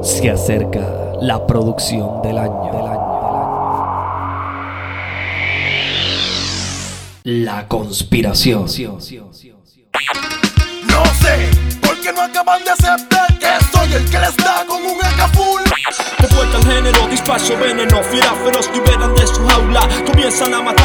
Se acerca la producción del año. La conspiración. No sé por qué no acaban de aceptar que soy el que les da con un AK full. De vuelta al género, despacho veneno, fiera feroz liberan de su jaula, comienzan a matar